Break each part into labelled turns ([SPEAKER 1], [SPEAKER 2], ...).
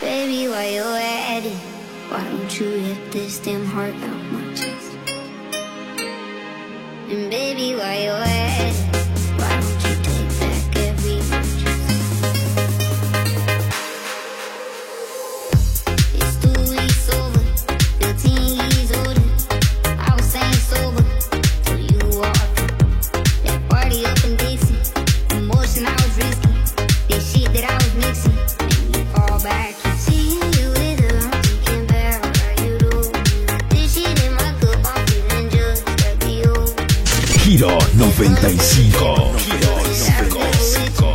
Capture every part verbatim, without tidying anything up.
[SPEAKER 1] Baby, while you're at it, why don't you rip this damn heart out my chest? And baby, while you're at it, why don't you take back every word you said? It's two weeks over, fifteen years older. I was saying sober till you walked. That party up in Dixie, emotion I was risking, this shit that I was mixing, made me fall back. Seeing you with her, I'm thinking about how you do. This shit in my cup, I'm feeling just like the old.
[SPEAKER 2] Giro noventa y cinco. Giro noventa y cinco.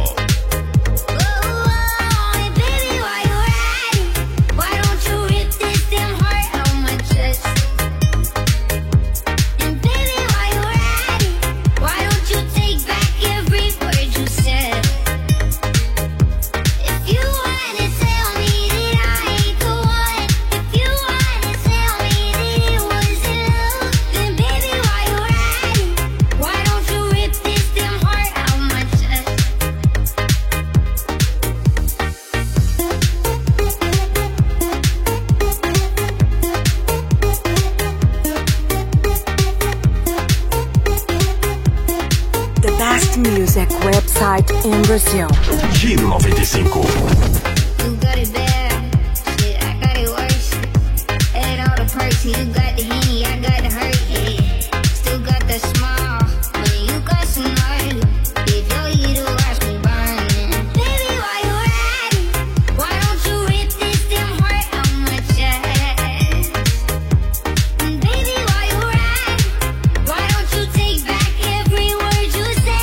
[SPEAKER 3] Music website in Brazil.
[SPEAKER 2] Giro noventa y cinco.
[SPEAKER 1] You got it bad, shit, I got it worse. Add all the perks, you got the Henny, I got the hurt, yeah. Still got the smile, but you got some nerve. If you're here to watch me burn, baby, while you're at it, why don't you rip this damn heart out my chest? And baby, while you're at it, why don't you take back every word you say?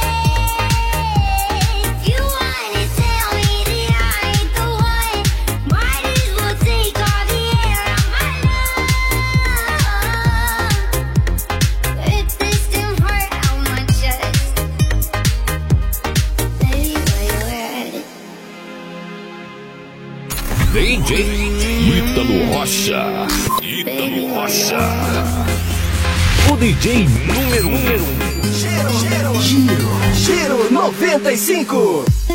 [SPEAKER 2] D J Ítalo Rocha. Ítalo Rocha. O D J número um. Giro, Giro, Giro noventa e cinco.